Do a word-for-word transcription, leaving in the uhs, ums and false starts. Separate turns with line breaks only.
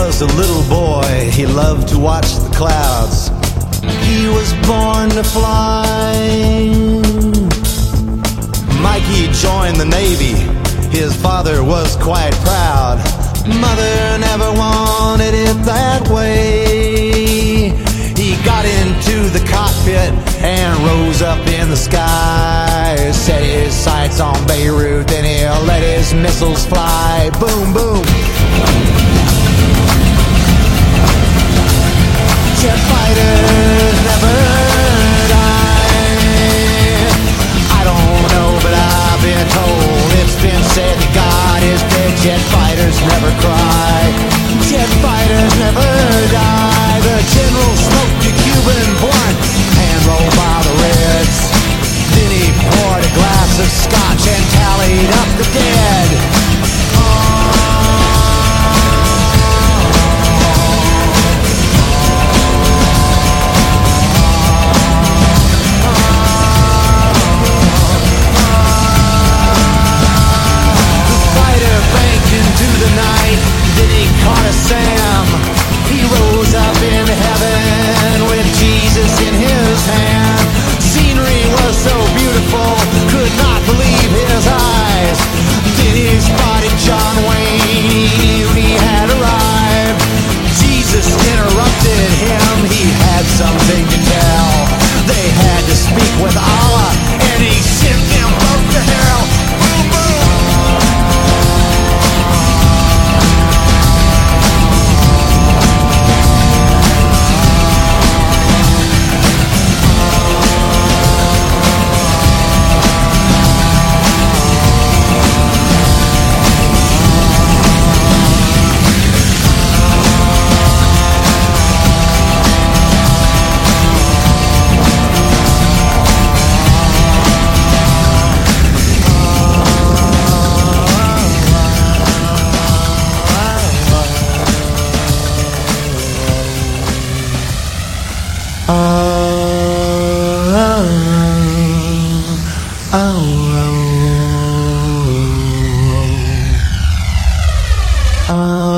was a little boy, he loved to watch the clouds. He was born to fly. Mikey joined the Navy, his father was quite proud. Mother never wanted it that way. He got into the cockpit and rose up in the sky. Set his sights on Beirut, then he'll let his missiles fly. Boom, boom. Jet fighters never die. I don't know, but I've been told, it's been said that God is dead. Jet fighters never cry. Jet fighters never die. The general smoked a Cuban blunt and rolled by the Reds. Then he poured a glass of scotch and tallied up the dead. Then he caught a Sam. He rose up in heaven with Jesus in his hand. Scenery was so beautiful, could not believe his eyes. Then he spotted John Wayne, he knew he had arrived. Jesus interrupted him, he had something to tell. They had to speak with Allah, and he sent them both to hell. Boom, boom. Oh